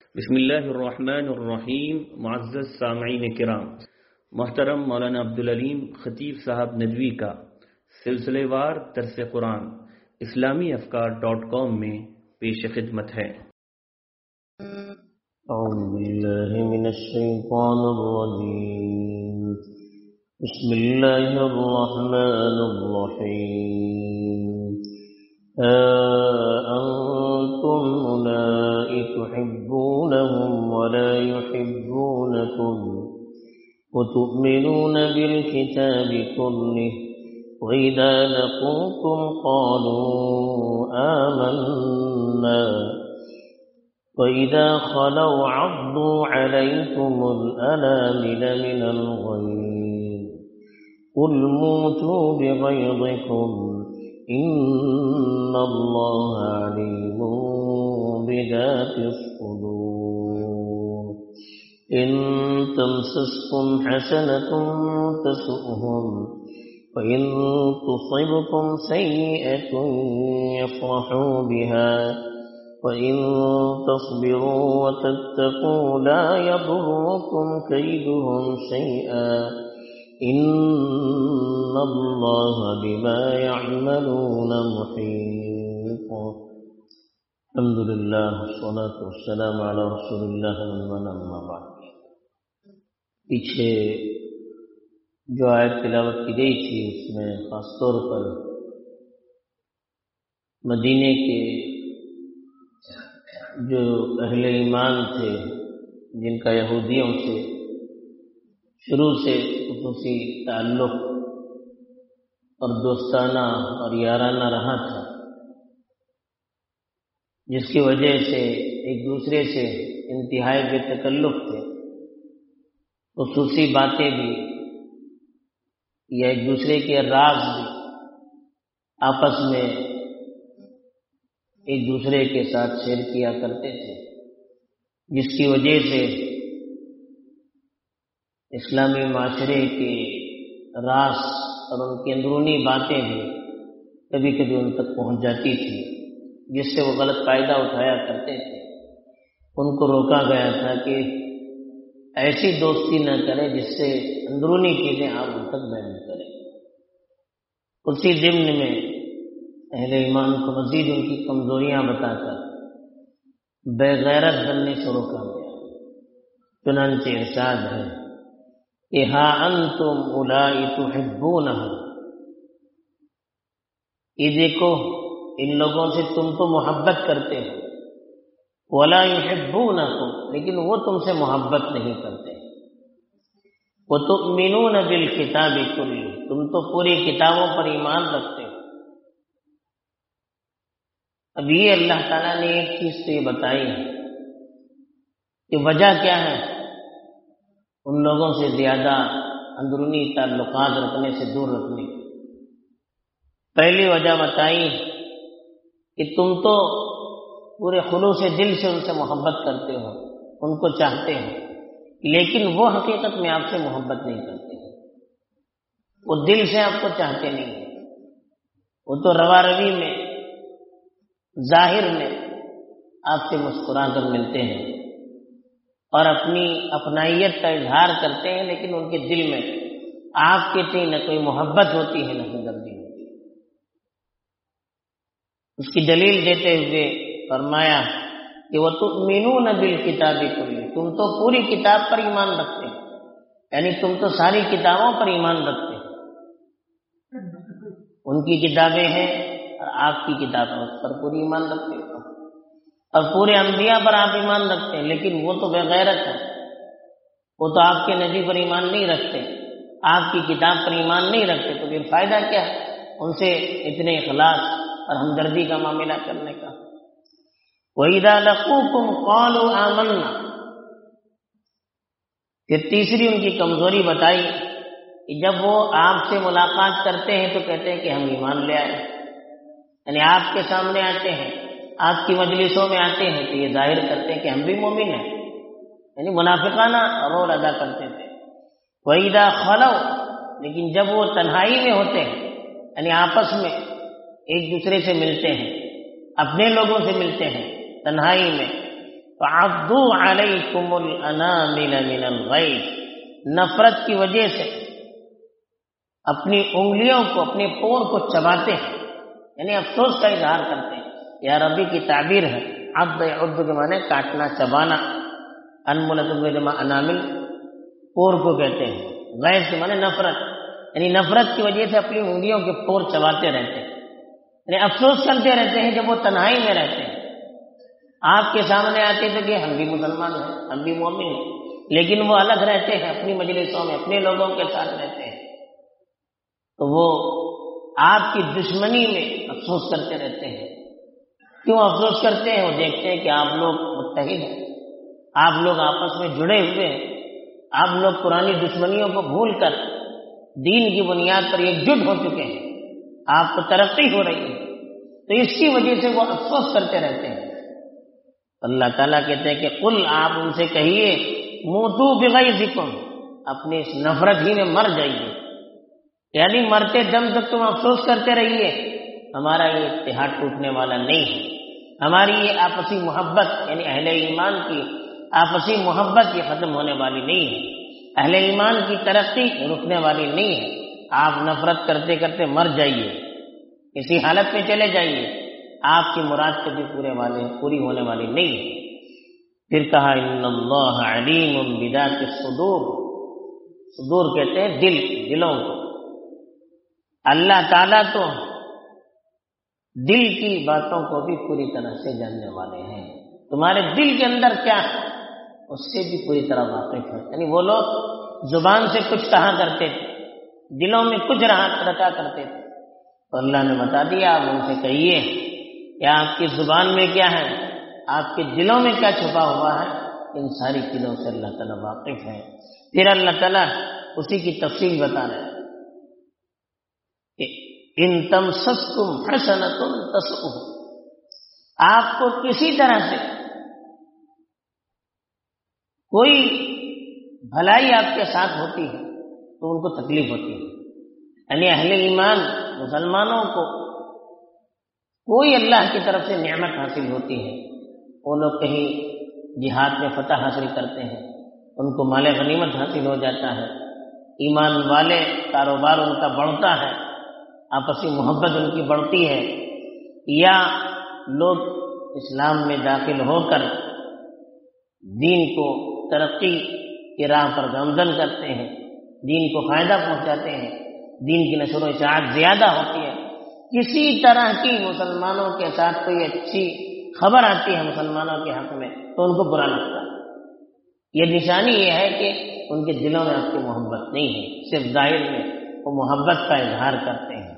بسم اللہ الرحمن الرحیم. معزز سامعین کرام، محترم مولانا عبدالعلیم خطیب صاحب ندوی کا سلسلے وار درس قرآن اسلامیافکار.com میں پیش خدمت ہے. اعوذ باللہ من الشیطان الرجیم. بسم اللہ الرحمن الرحیم. أنتم أولئك تحبونهم ولا يحبونكم وتؤمنون بالكتاب كله وإذا لقوكم قالوا آمنا وإذا خلوا عضوا عليكم الأنامل من الغيظ قل موتوا بغيظكم إن الله عليم بذات الصدور. إن تمسسكم حسنة تسؤهم وإن تصبكم سيئة يفرحوا بها وإن تصبروا وتتقوا لا يضركم كيدهم شيئا إن الله بما يعملون محيط. الحمد لله والصلاة والسلام على رسول الله أما بعد. پیچھے جو آیت تلاوت کی گئی تھی اس میں خاص طور پر مدینے کے جو اہل ایمان تھے جن کا یہودیوں سے شروع سے خصوصی تعلق اور دوستانہ اور یارانہ رہا تھا، جس کی وجہ سے ایک دوسرے سے انتہائی بے تکلف تھے. خصوصی باتیں بھی یا ایک دوسرے کے راز بھی آپس میں ایک دوسرے کے ساتھ شیئر کیا کرتے تھے، جس کی وجہ سے اسلامی معاشرے کے راز اور ان کی اندرونی باتیں بھی کبھی کبھی ان تک پہنچ جاتی تھی، جس سے وہ غلط فائدہ اٹھایا کرتے تھے. ان کو روکا گیا تھا کہ ایسی دوستی نہ کریں جس سے اندرونی چیزیں آپ ان تک بیان کریں. اسی ضمن میں اہل ایمان کو مزید ان کی کمزوریاں بتا کر بے غیرت بننے سے روکا گیا. چنانچہ ارشاد ہے کہ ہاں انتم اولائی تحبونہم، یہ دیکھو ان لوگوں سے تم تو محبت کرتے ہو، ولا یحبونکم لیکن وہ تم سے محبت نہیں کرتے. وتؤمنون بالکتاب کلہ، تم تو پوری کتابوں پر ایمان رکھتے ہو. اب یہ اللہ تعالیٰ نے ایک چیز تو یہ بتائی ہے کہ وجہ کیا ہے ان لوگوں سے زیادہ اندرونی تعلقات رکھنے سے دور رکھنے کی. پہلی وجہ بتائی کہ تم تو پورے خلوص دل سے ان سے محبت کرتے ہو، ان کو چاہتے ہو، لیکن وہ حقیقت میں آپ سے محبت نہیں کرتے ہیں. وہ دل سے آپ کو چاہتے نہیں ہیں، وہ تو روا روی میں ظاہر میں آپ سے مسکرا کر ملتے ہیں اور اپنی اپنائیت کا اظہار کرتے ہیں، لیکن ان کے دل میں آپ کے تئیں نہ کوئی محبت ہوتی ہے نہ ہمدردی ہوتی ہے. اس کی دلیل دیتے ہوئے فرمایا کہ وَتُؤْمِنُونَ بِالْكِتَابِ كُلِّهِ، تم تو پوری کتاب پر ایمان رکھتے ہیں، یعنی تم تو ساری کتابوں پر ایمان رکھتے ہیں. ان کی کتابیں ہیں اور آپ کی کتابوں پر پوری ایمان رکھتے ہیں، اور پورے انبیاء پر آپ ایمان رکھتے ہیں، لیکن وہ تو بے غیرت ہے، وہ تو آپ کے نبی پر ایمان نہیں رکھتے، آپ کی کتاب پر ایمان نہیں رکھتے. تو پھر فائدہ کیا ہے ان سے اتنے اخلاص اور ہمدردی کا معاملہ کرنے کا. وَإِذَا لَقُوكُمْ قَالُوا آمَنَّا، پھر تیسری ان کی کمزوری بتائی کہ جب وہ آپ سے ملاقات کرتے ہیں تو کہتے ہیں کہ ہم ایمان لے آئے، یعنی آپ کے سامنے آتے ہیں، آپ کی مجلسوں میں آتے ہیں تو یہ ظاہر کرتے ہیں کہ ہم بھی مومن ہیں، یعنی منافقانہ رول ادا کرتے تھے. وَإِذَا خَلَوْا، لیکن جب وہ تنہائی میں ہوتے ہیں، یعنی آپس میں ایک دوسرے سے ملتے ہیں، اپنے لوگوں سے ملتے ہیں تنہائی میں، فعضوا علیکم الانامل من الغیظ، نفرت کی وجہ سے اپنی انگلیوں کو، اپنے پور کو چباتے ہیں، یعنی افسوس کا اظہار کرتے ہیں۔ یہ عربی کی تعبیر ہے، عض یعض کے معنی کاٹنا، چبانا، انملۃ جمع انامل پور کو کہتے ہیں، غیظ کے معنی نفرت، یعنی نفرت کی وجہ سے اپنی انگلیوں کے پور چباتے رہتے ہیں، یعنی افسوس کرتے رہتے ہیں جب وہ تنہائی میں رہتے ہیں۔ آپ کے سامنے آتے تھے کہ ہم بھی مسلمان ہیں، ہم بھی مومن ہیں، لیکن وہ الگ رہتے ہیں، اپنی مجلسوں میں اپنے لوگوں کے ساتھ رہتے ہیں، تو وہ آپ کی دشمنی میں افسوس کرتے رہتے ہیں۔ کیوں افسوس کرتے ہیں؟ وہ دیکھتے ہیں کہ آپ لوگ متحد ہیں، آپ لوگ آپس میں جڑے ہوئے ہیں، آپ لوگ پرانی دشمنیوں کو بھول کر دین کی بنیاد پر ایک جٹ ہو چکے ہیں، آپ کو ترقی ہو رہی ہے، تو اس کی وجہ سے وہ افسوس کرتے رہتے ہیں۔ اللہ تعالیٰ کہتے ہیں کہ قل، آپ ان سے کہیے، موتو بغیظکم، اپنی اس نفرت ہی میں مر جائیے، یعنی مرتے دم تک تم افسوس کرتے رہیے، ہمارا یہ اتحاد ٹوٹنے والا نہیں ہے، ہماری یہ آپسی محبت، یعنی اہل ایمان کی آپسی محبت یہ ختم ہونے والی نہیں ہے، اہل ایمان کی ترقی رکنے والی نہیں ہے، آپ نفرت کرتے کرتے مر جائیے، اسی حالت میں چلے جائیے، آپ کی مراد کبھی پوری ہونے والی نہیں ہے۔ پھر کہا ان اللہ علیم بذات الصدور، صدور کہتے ہیں دلوں کو، اللہ تعالیٰ تو دل کی باتوں کو بھی پوری طرح سے جاننے والے ہیں، تمہارے دل کے اندر کیا ہے اس سے بھی پوری طرح واقف ہے۔ یعنی وہ لوگ زبان سے کچھ کہا کرتے تھے، دلوں میں کچھ رکھا کرتے تھے، تو اللہ نے بتا دیا، آپ ان سے کہیے کہ آپ کی زبان میں کیا ہے، آپ کے دلوں میں کیا چھپا ہوا ہے، ان ساری چیزوں سے اللہ تعالیٰ واقف ہے۔ پھر اللہ تعالیٰ اسی کی تفصیل بتا رہے ہیں کہ ان تمسسکم حسنۃ تسؤہم، آپ کو کسی طرح سے کوئی بھلائی آپ کے ساتھ ہوتی ہے تو ان کو تکلیف ہوتی ہے، یعنی اہل ایمان مسلمانوں کو کوئی اللہ کی طرف سے نعمت حاصل ہوتی ہے، وہ لوگ کہیں جہاد میں فتح حاصل کرتے ہیں، ان کو مال غنیمت حاصل ہو جاتا ہے، ایمان والے کاروبار ان کا بڑھتا ہے، آپسی محبت ان کی بڑھتی ہے، یا لوگ اسلام میں داخل ہو کر دین کو ترقی کی راہ پر گامزن کرتے ہیں، دین کو فائدہ پہنچاتے ہیں، دین کی نشر و اشاعت زیادہ ہوتی ہے، کسی طرح کی مسلمانوں کے ساتھ کوئی اچھی خبر آتی ہے مسلمانوں کے حق میں تو ان کو برا لگتا ہے۔ یہ نشانی یہ ہے کہ ان کے دلوں میں آپ کی محبت نہیں ہے، صرف ظاہر میں وہ محبت کا اظہار کرتے ہیں۔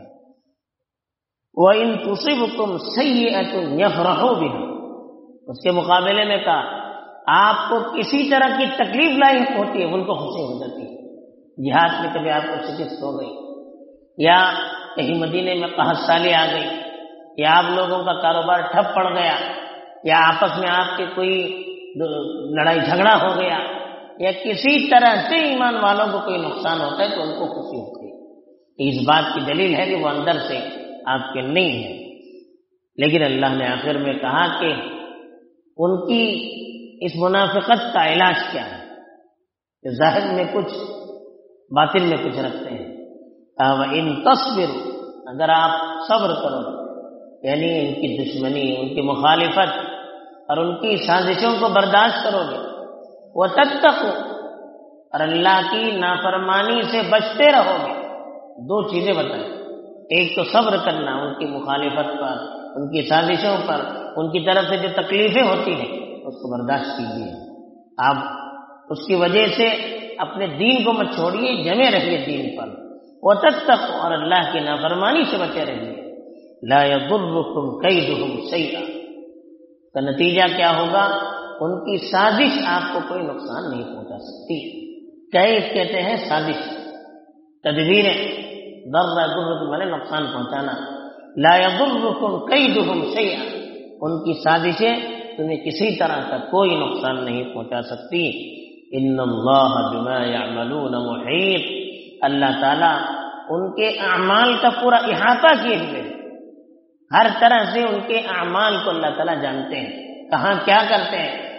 وَإِن تُصِبْكُمْ سَيِّئَةٌ يَفْرَحُوا بِهَا، اس کے مقابلے میں کہا آپ کو کسی طرح کی تکلیف لاحق ہوتی ہے، ان کو خوشی ہو جاتی ہے، جہاد میں کبھی آپ کو شکست ہو گئی، یا کہیں مدینے میں قحط سالی آ گئی، یا آپ لوگوں کا کاروبار ٹھپ پڑ گیا، یا آپس میں آپ کے کوئی لڑائی جھگڑا ہو گیا، یا کسی طرح سے ایمان والوں کو کوئی نقصان ہوتا ہے تو ان کو خوشی ہوتی ہے، اس بات کی دلیل ہے کہ وہ اندر سے آپ کے نہیں ہیں۔ لیکن اللہ نے آخر میں کہا کہ ان کی اس منافقت کا علاج کیا ہے، کہ ظاہر میں کچھ باطن میں کچھ رکھتے ہیں۔ وَإِن تَصْبِرُوا، اگر آپ صبر کرو، یعنی ان کی دشمنی، ان کی مخالفت اور ان کی سازشوں کو برداشت کرو گے، وَتَتَّقُوا، اور اللہ کی نافرمانی سے بچتے رہو گے، دو چیزیں بتائیں، ایک تو صبر کرنا ان کی مخالفت پر، ان کی سازشوں پر، ان کی طرف سے جو تکلیفیں ہوتی ہیں اس کو برداشت کیجیے، آپ اس کی وجہ سے اپنے دین کو مت چھوڑیے، جمے رہیے دین پر، وَتَتَّقُوا، اور اللہ کی نافرمانی سے بچے رہیے، لَا يَضُرُّكُمْ كَيْدُهُمْ شَيْئًا، کا نتیجہ کیا ہوگا، ان کی سازش آپ کو کوئی نقصان نہیں پہنچا سکتی۔ کیف کہتے ہیں سازش، تدبیریں، ضر کے معنی نقصان پہنچانا، لا يضركم كيدهم شيئا، ان کی سازشیں تمہیں کسی طرح کا کوئی نقصان نہیں پہنچا سکتی۔ ان اللہ بما يعملون محیط، اللہ تعالیٰ ان کے اعمال کا پورا احاطہ کیے ہوئے ہیں، ہر طرح سے ان کے اعمال کو اللہ تعالیٰ جانتے ہیں، کہاں کیا کرتے ہیں،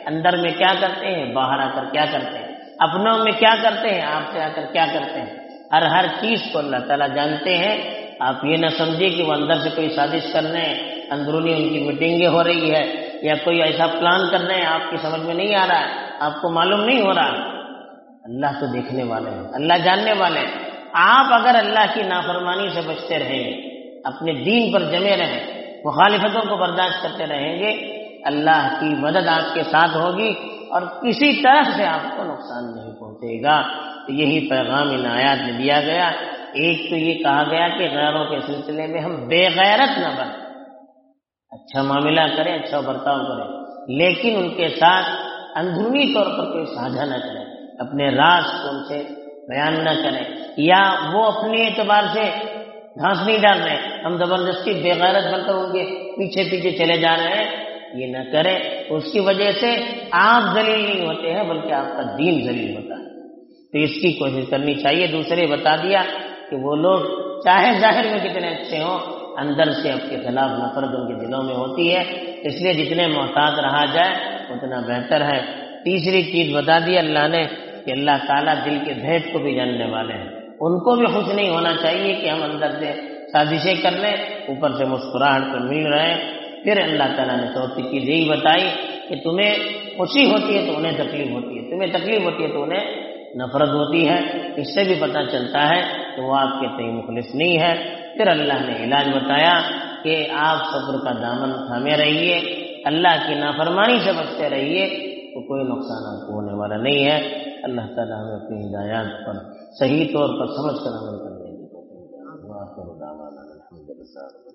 اندر میں کیا کرتے ہیں، باہر آ کر کیا کرتے ہیں، اپنوں میں کیا کرتے ہیں، آپ سے آ کر کیا کرتے ہیں، ہر چیز کو اللہ تعالیٰ جانتے ہیں۔ آپ یہ نہ سمجھے کہ وہ اندر سے کوئی سازش کر رہے ہیں، اندرونی ان کی میٹنگیں ہو رہی ہے یا کوئی ایسا پلان کر رہے ہیں، آپ کی سمجھ میں نہیں آ رہا ہے، آپ کو معلوم نہیں ہو رہا۔ اللہ تو دیکھنے والے ہیں، اللہ جاننے والے ہیں۔ آپ اگر اللہ کی نافرمانی سے بچتے رہیں گے، اپنے دین پر جمے رہیں، مخالفتوں کو برداشت کرتے رہیں گے، اللہ کی مدد آپ کے ساتھ ہوگی اور کسی طرح سے آپ کو نقصان نہیں پہنچے گا۔ تو یہی پیغام ان آیات میں دیا گیا۔ ایک تو یہ کہا گیا کہ غیروں کے سلسلے میں ہم بے غیرت نہ بنیں، اچھا معاملہ کریں، اچھا برتاؤ کریں، لیکن ان کے ساتھ اندرونی طور پر کوئی ساجھا نہ کریں، اپنے راز کو ان سے بیان نہ کریں، یا وہ اپنے اعتبار سے گھاس نہیں ڈال رہے، ہم زبردستی بے غیرت بن کر ان کے پیچھے پیچھے چلے جا رہے ہیں، یہ نہ کریں۔ اس کی وجہ سے آپ ذلیل نہیں ہوتے ہیں بلکہ آپ کا دین ذلیل ہوتا ہے۔ تو اس کی کوشش کرنی چاہیے۔ دوسرے بتا دیا کہ وہ لوگ چاہے ظاہر میں کتنے اچھے ہوں، اندر سے آپ کے خلاف نفرت ان کے دلوں میں ہوتی ہے، اس لیے جتنے محتاط رہا جائے اتنا بہتر ہے۔ تیسری چیز بتا دی اللہ نے کہ اللہ تعالیٰ دل کے بھید کو بھی جاننے والے ہیں، ان کو بھی خوش نہیں ہونا چاہیے کہ ہم اندر سے سازشیں کر لیں، اوپر سے مسکراہٹ پہ مل رہے ہیں۔ پھر اللہ تعالیٰ نے چوتھی چیز یہی بتائی کہ تمہیں خوشی ہوتی ہے تو انہیں تکلیف ہوتی ہے، تمہیں تکلیف ہوتی ہے تو انہیں نفرت ہوتی ہے۔ اس سے بھی پتہ چلتا ہے کہ وہ آپ کے تئیں مخلص نہیں ہے۔ پھر اللہ نے علاج بتایا کہ آپ صبر کا دامن تھامے رہیے، اللہ کی نافرمانی سے بچتے رہیے، تو کوئی نقصان آپ کو ہونے والا نہیں ہے۔ اللہ تعالیٰ ہمیں اپنی ہدایات پر صحیح طور پر سمجھ کر عمل کرنے کی توفیق دے۔